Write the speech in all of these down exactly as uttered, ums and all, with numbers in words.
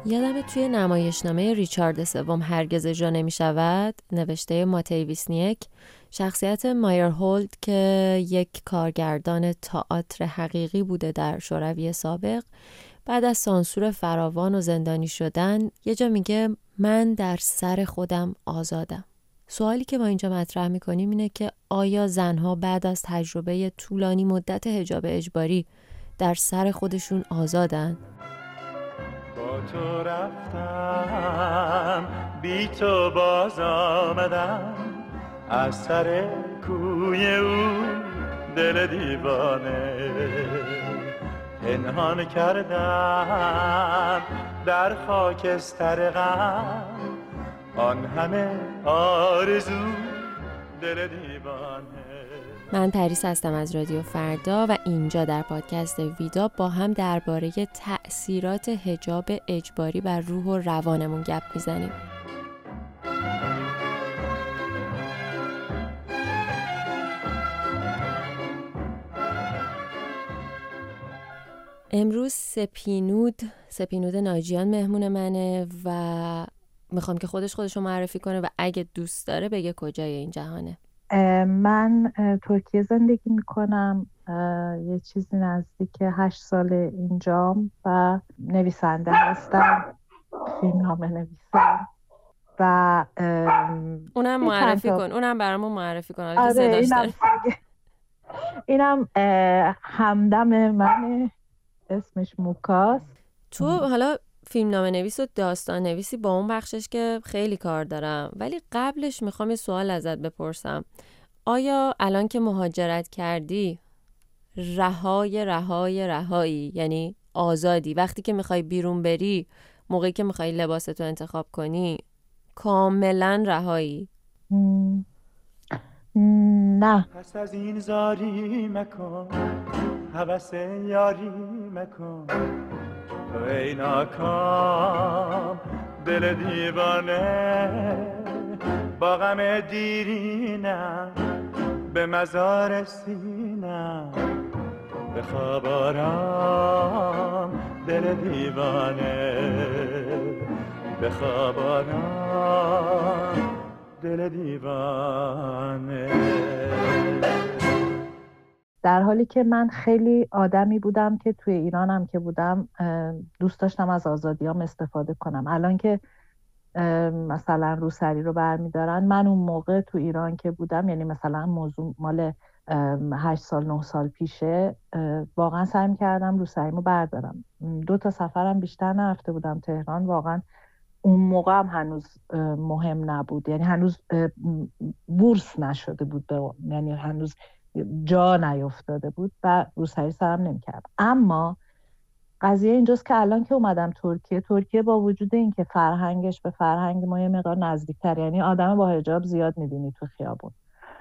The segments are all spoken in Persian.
یادم توی نمایشنامه ریچارد سوم هرگز اجرا نمی شود نوشته ماتئی ویسنیک، شخصیت مایر هولد که یک کارگردان تئاتر حقیقی بوده در شوروی سابق، بعد از سانسور فراوان و زندانی شدن یه جا میگه من در سر خودم آزادم. سوالی که ما اینجا مطرح میکنیم اینه که آیا زنها بعد از تجربه طولانی مدت حجاب اجباری در سر خودشون آزادن؟ با تو رفتم بی تو باز آمدم، از سر کوی او دل دیوانه پنهان کردم در خاکستر غم، آن همه آرزو دل دیوانه. من پریس هستم از رادیو فردا و اینجا در پادکست ویدا با هم درباره تأثیرات حجاب اجباری بر روح و روانمون گپ میزنیم. امروز سپینود سپینود ناجیان مهمون منه و میخوام که خودش خودشو معرفی کنه و اگه دوست داره بگه کجای این جهانه. من ترکیه زندگی میکنم، یه چیزی نزدیک هشت سال اینجام و نویسنده هستم، فیلمنامه نویسم و اونم معرفی کن اونم برامون معرفی کن. آره اینم, اینم همدم منه، اسمش موکاس. تو حالا فیلمنامه نویس و داستان نویسی با اون بخشش که خیلی کار دارم، ولی قبلش میخوام یه سوال ازت بپرسم. آیا الان که مهاجرت کردی رهای رهای رهایی، یعنی آزادی، وقتی که میخوای بیرون بری، موقعی که میخوای لباستو انتخاب کنی کاملا رهایی؟ نه. پس از این زاری مکن، هوس یاری مکن، ای ناکام دل دیوانه، با غم دیرینم به مزار سینم، به خواب آرام دل دیوانه، به خواب آرام دل دیوانه. در حالی که من خیلی آدمی بودم که توی ایرانم که بودم دوست داشتم از آزادیام استفاده کنم. الان که مثلا روسری رو برمیدارن، من اون موقع تو ایران که بودم، یعنی مثلا موضوع مال هشت سال نه سال پیشه، واقعا سعی کردم روسریمو بردارم. دو تا سفرم بیشتر نرفته بودم تهران. واقعا اون موقع هم هنوز مهم نبود، یعنی هنوز بورس نشده بود، یعنی هنوز جا نیفتاده بود و روسری سرم نمی‌کردم. اما قضیه اینجاست که الان که اومدم ترکیه، ترکیه با وجود این که فرهنگش به فرهنگ ما یه مقدار نزدیک‌تر، یعنی آدم با حجاب زیاد می‌بینی تو خیابون،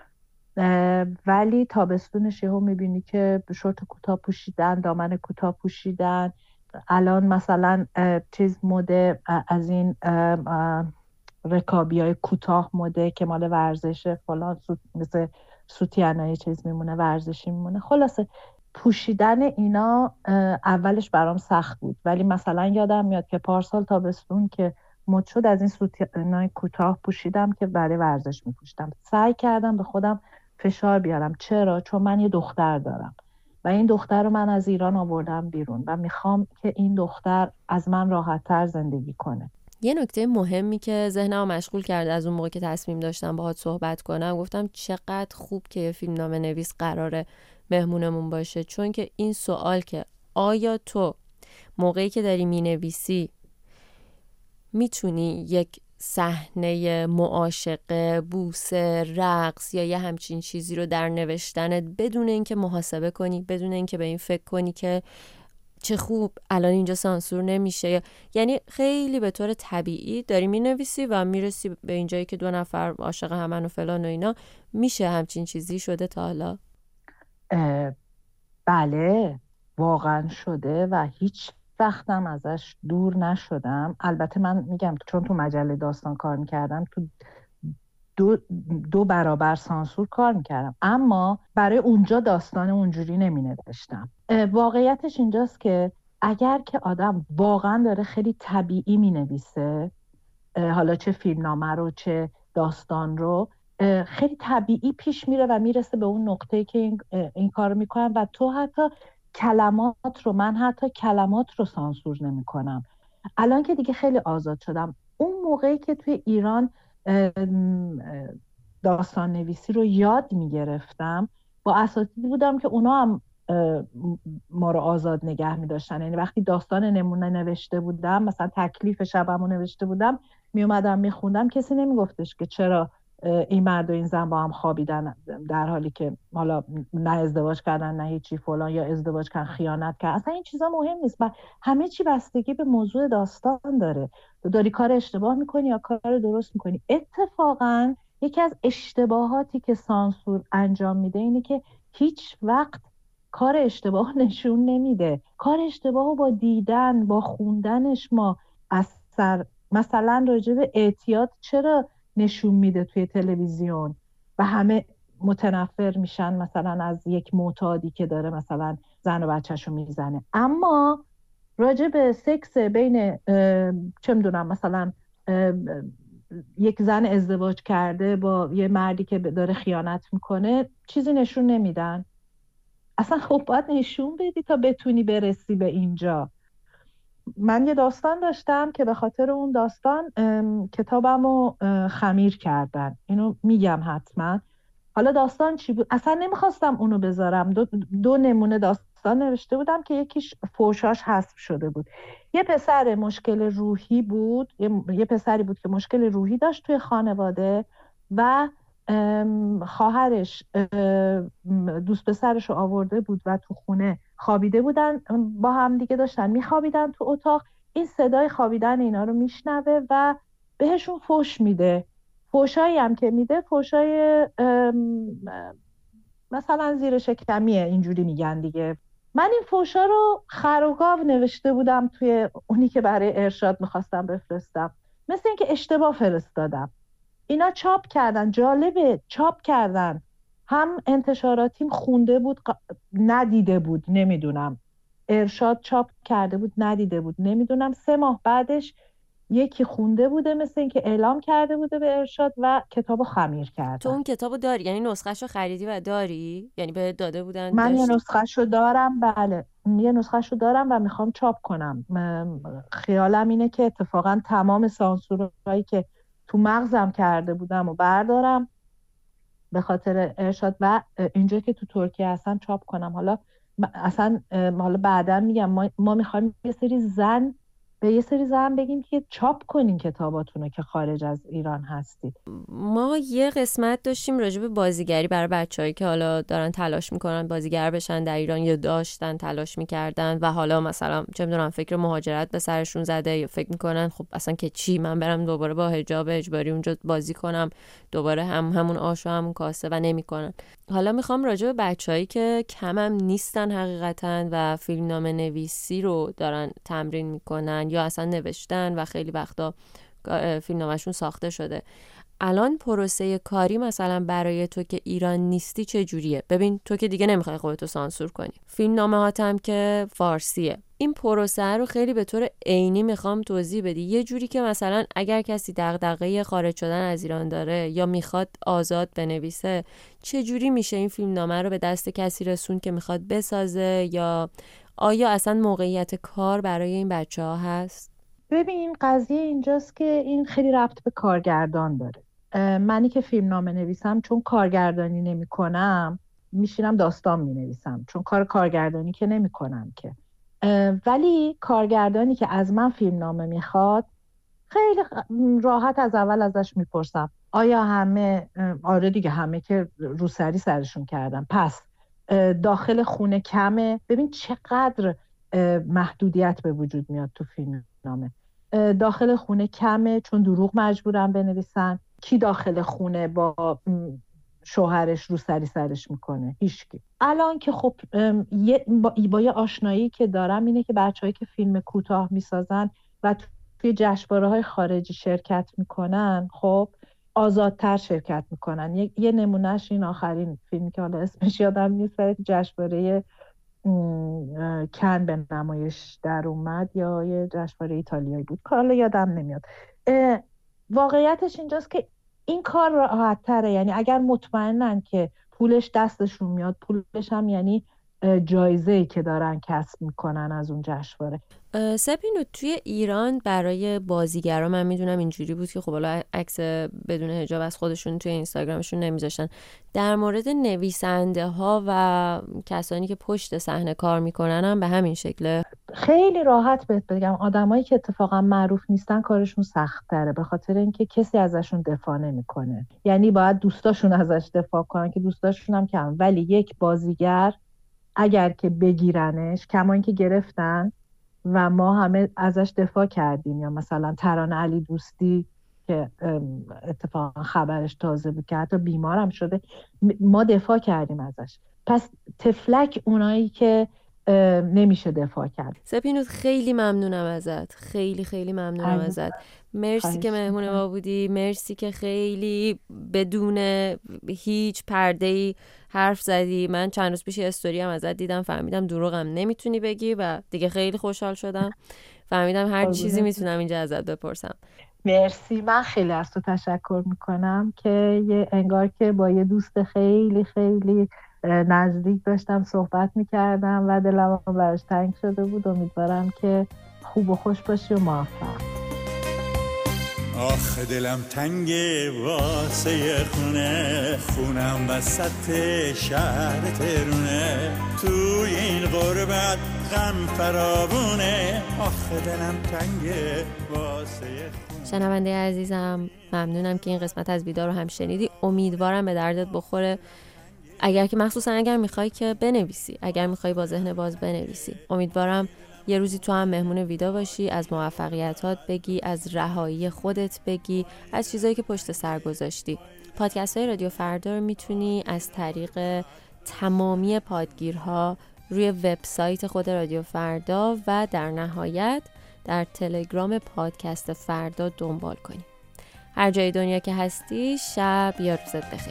ولی تابستونش یهو می‌بینی که شورت کوتاه پوشیدن، دامن کوتاه پوشیدن. الان مثلا چیز مده از این رکابی‌های کوتاه مده که مال ورزش فلان، مثل سوتیانای چیز میمونه، ورزشی میمونه. خلاصه پوشیدن اینا اولش برام سخت بود، ولی مثلا یادم میاد که پارسال تابستون که مد شد از این سوتیانای کوتاه پوشیدم که برای ورزش میپوشیدم. سعی کردم به خودم فشار بیارم. چرا؟ چون من یه دختر دارم و این دختر رو من از ایران آوردم بیرون و میخوام که این دختر از من راحت‌تر زندگی کنه. یه نکته مهمی که ذهنمو مشغول کرده از اون موقع که تصمیم داشتم باهات صحبت کنم، گفتم چقدر خوب که یه فیلمنامه نویس قراره مهمونمون باشه، چون که این سوال که آیا تو موقعی که داری مینویسی میتونی یک صحنه معاشقه، بوسه، رقص یا یه همچین چیزی رو در نوشتنت بدون اینکه محاسبه کنی، بدون اینکه به این فکر کنی که چه خوب الان اینجا سانسور نمیشه، یعنی خیلی به طور طبیعی داری مینویسی و میرسی به اینجایی که دو نفر عاشق همن و فلان و اینا، میشه همچین چیزی شده تا حالا؟ بله واقعا شده و هیچ وقتم ازش دور نشدم. البته من میگم چون تو مجله داستان کار میکردم، تو دو, دو برابر سانسور کار میکردم، اما برای اونجا داستان اونجوری نمی نوشتم. واقعیتش اینجاست که اگر که آدم واقعا داره خیلی طبیعی مینویسه، حالا چه فیلمنامه رو چه داستان رو، خیلی طبیعی پیش میره و میرسه به اون نقطه‌ای که این, این کار رو میکنن و تو حتی کلمات رو، من حتی کلمات رو سانسور نمیکنم. الان که دیگه خیلی آزاد شدم. اون موقعی که توی ایران داستان نویسی رو یاد میگرفتم، با اساتیدی بودم که اونا هم ما رو آزاد نگه می‌داشتن. یعنی وقتی داستان نمونه نوشته بودم، مثلا تکلیف شبمو نوشته بودم، می اومدم میخوندم، کسی نمیگفتش که چرا این مرد و این زن با هم خوابیدن در حالی که حالا نه ازدواج کردن نه هیچی فلان، یا ازدواج کردن خیانت کردن. اصلا این چیزا مهم نیست. و همه چی بستگی به موضوع داستان داره. تو داری کار اشتباه میکنی یا کار درست میکنی. اتفاقا یکی از اشتباهاتی که سانسور انجام میده اینه که هیچ وقت کار اشتباه نشون نمیده. کار اشتباه با دیدن، با خوندنش ما اثر. مثلا راجع به اعتیاد چرا نشون میده توی تلویزیون و همه متنفر میشن مثلا از یک معتادی که داره مثلا زن و بچه‌شو میزنه، اما راجع به سکس بین چه میدونم مثلا یک زن ازدواج کرده با یه مردی که داره خیانت میکنه چیزی نشون نمیدن. اصلا خب باید نشون بدی تا بتونی برسی به اینجا. من یه داستان داشتم که به خاطر اون داستان کتابمو خمیر کردن. اینو میگم حتما. حالا داستان چی بود؟ اصلا نمیخواستم اونو بذارم. دو, دو نمونه داستان نوشته بودم که یکیش فوشاش حذف شده بود. یه پسر مشکل روحی بود، یه, یه پسری بود که مشکل روحی داشت توی خانواده و خواهرش دوست پسرش رو آورده بود و تو خونه خوابیده بودن، با هم دیگه داشتن میخوابیدن تو اتاق. این صدای خوابیدن اینا رو میشنوه و بهشون فوش میده. فوشایی هم که میده فوشای مثلا زیر شکمیه، اینجوری میگن دیگه. من این فوشا رو خر و گاو نوشته بودم توی اونی که برای ارشاد میخواستم بفرستم، مثل اینکه اشتباه فرستادم. اینا چاپ کردن. جالبه چاپ کردن، هم انتشاراتیم خونده بود ندیده بود، نمیدونم، ارشاد چاپ کرده بود ندیده بود، نمیدونم. سه ماه بعدش یکی خونده بوده، مثل اینکه اعلام کرده بوده به ارشاد و کتابو خمیر کردن. تو اون کتابو داری؟ یعنی نسخه‌شو خریدی و داری؟ یعنی به داده بودن؟ من داشتی؟ یه نسخه‌شو دارم. بله یه نسخه‌شو دارم و میخوام چاپ کنم. خیالم اینه که اتفاقا تمام سانسورایی که تو مغزم کرده بودم و بردارم به خاطر ارشاد و اینجا که تو ترکیه هستم چاپ کنم. حالا اصلا حالا بعدا میگم ما, ما میخوایم یه سری زن به یه سری زن بگیم که چاپ کنین کتاباتونو که خارج از ایران هستید. ما یه قسمت داشتیم راجع به بازیگری برای بچه‌هایی که حالا دارن تلاش میکنن بازیگر بشن در ایران یا داشتن تلاش میکردن و حالا مثلا چه میدونم فکر مهاجرت به سرشون زده یا فکر میکنن خب اصلا که چی، من برم دوباره با حجاب اجباری اونجا بازی کنم، دوباره هم همون آش و همون کاسه، و نمیکنن. حالا میخوام راجع به بچه‌هایی که کمم نیستن حقیقتاً و فیلمنامه نویسی رو دارن تمرین میکنن یا اصلا نوشتن و خیلی وقتا فیلمنامه‌شون ساخته شده. الان پروسه کاری مثلا برای تو که ایران نیستی چه جوریه؟ ببین تو که دیگه نمیخوای خودتو سانسور کنی، فیلمنامه هاتم که فارسیه. این پروسه رو خیلی به طور عینی میخوام توضیح بدی، یه جوری که مثلا اگر کسی دغدغه خارج شدن از ایران داره یا میخواد آزاد بنویسه، چه جوری میشه این فیلمنامه رو به دست کسی رسون که میخواد بسازه، یا آیا اصلا موقعیت کار برای این بچه‌ها هست؟ ببین قضیه اینجاست که این خیلی ربط به کارگردان داره. منی که فیلمنامه نویسم چون کارگردانی نمی کنم میشینم داستان می نویسم، چون کار کارگردانی که نمی کنم که. ولی کارگردانی که از من فیلمنامه میخواد خیلی راحت از اول ازش میپرسم آیا همه، آره دیگه همه که روسری سرشون کردن، پس داخل خونه کمه. ببین چقدر محدودیت به وجود میاد تو فیلمنامه. داخل خونه کمه چون دروغ مجبورن بنویسن. کی داخل خونه با شوهرش روسری سرش میکنه؟ هیچکی. الان که خب با, با یه آشنایی که دارم اینه که بچه‌هایی که فیلم کوتاه میسازن و توی جشنواره‌های خارجی شرکت میکنن خب آزادتر شرکت میکنن. یه, یه نمونهش این آخرین فیلمی که حالا اسمش یادم نیست، برای جشنواره کن به نمایش در اومد یا یه جشنواره ایتالیایی بود، کارلا یادم نمیاد. واقعیتش اینجاست که این کار راحت تره، یعنی اگر مطمئنن که پولش دستشون میاد، پولش هم یعنی جایزه‌ای که دارن کسب میکنن از اون جشنواره. سپینو توی ایران برای بازیگرا من میدونم اینجوری بود که خب حالا عکس بدون حجاب از خودشون توی اینستاگرامشون نمیذاشتن. در مورد نویسنده ها و کسانی که پشت صحنه کار میکنن هم به همین شکله؟ خیلی راحت بهت بگم آدمایی که اتفاقا معروف نیستن کارشون سخت تره، به خاطر اینکه کسی ازشون دفاع نمیکنه. یعنی باید دوستاشون ازش دفاع کنن که دوستاشون هم کم، ولی یک بازیگر اگر که بگیرنش، کما اینکه گرفتن و ما همه ازش دفاع کردیم، یا مثلا ترانه علی دوستی که اتفاقا خبرش تازه بود که حتی بیمارم شده، ما دفاع کردیم ازش. پس تفلک اونایی که نمیشه دفاع کرد. سپینوت خیلی ممنونم ازت، خیلی خیلی ممنونم ازت. مرسی که مهمون ما بودی، مرسی که خیلی بدون هیچ پرده‌ای حرف زدی. من چند روز پیش استوری هم ازت دیدم، فهمیدم دروغم نمیتونی بگی و دیگه خیلی خوشحال شدم، فهمیدم هر چیزی میتونم اینجا ازت بپرسم. مرسی، من خیلی از تو تشکر میکنم که یه انگار که با یه دوست خیلی خیلی نزدیک داشتم صحبت میکردم و دلم براش تنگ شده بود. امیدوارم که خوب و خوش باشی و موفق. آخ دلم تنگه واسه خونه، خونم وسط شهر ترونه، توی این غربت غم فراوونه. آخ دلم تنگه واسه خونه. شنونده عزیزم، ممنونم که این قسمت از ویدا رو هم شنیدی. امیدوارم به دردت بخوره. اگر که مخصوصا اگر میخوای که بنویسی، اگر میخوای با ذهن باز بنویسی، امیدوارم یه روزی تو هم مهمون ویدا باشی، از موفقیتات بگی، از رهایی خودت بگی، از چیزایی که پشت سر گذاشتی. پادکست های رادیو فردا رو میتونی از طریق تمامی پادگیرها روی وبسایت خود رادیو فردا و در نهایت در تلگرام پادکست فردا دنبال کنی. هر جای دنیا که هستی، شب یا روزت بخیر.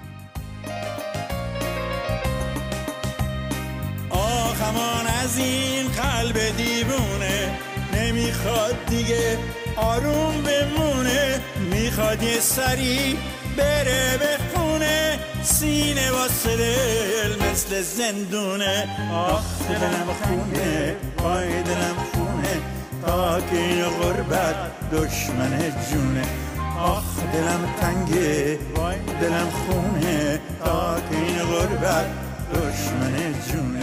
آخمان از این قلب دیوونه، نمیخواد دیگه آروم بمونه، میخواد یه سری بره بخونه، سینه واسه دل مثل زندونه. آخ دلم خونه، وای دلم خونه، تا که این غربت دشمن جونه. آخ دلم تنگه، وای دلم خونه، تا که این غربت دشمن جونه.